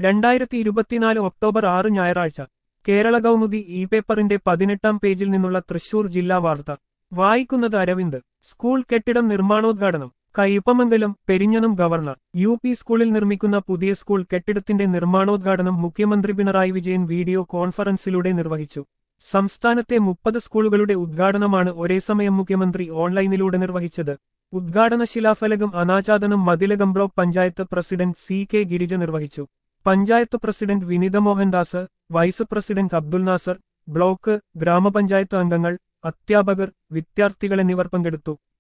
2024 October 6 ഞായറാഴ്ച Kerala Kaumudi E പേപ്പറിന്റെ 18-ാം പേജിൽ നിന്നുള്ള തൃശൂർ ജില്ലാ വാർത്ത വായിക്കുന്നത് അരവിന്ദ്. സ്കൂൾ കെട്ടിടം നിർമ്മാണോദ്ഘാടനം കയ്പമംഗലം പെരിഞ്ഞനം. Governor UP. സ്കൂളിൽ നിർമ്മിക്കുന്ന പുതിയ സ്കൂൾ കെട്ടിടത്തിന്റെ നിർമ്മാണോദ്ഘാടനം മുഖ്യമന്ത്രി പിണറായി വിജയൻ വീഡിയോ കോൺഫറൻസിലൂടെ നിർവഹിച്ചു. സംസ്ഥാനത്തെ 30 സ്കൂളുകളുടെ ഉദ്ഘാടനമാണ് ഒരേസമയം മുഖ്യമന്ത്രി ഓൺലൈനിലൂടെ നിർവഹിച്ചത്. ഉദ്ഘാടന ശിലാഫലകം അനാച്ഛാദനം Mathilakam block panchayat president C.K. Girija നിർവഹിച്ചു. Panchayat president Vinitha Mohandas, vice president Abdul Nasar, block ഗ്രാമപഞ്ചായത്ത് അംഗങ്ങൾ, അധ്യാപകർ, വിദ്യാർത്ഥികൾ എന്നിവർ പങ്കെടുത്തു.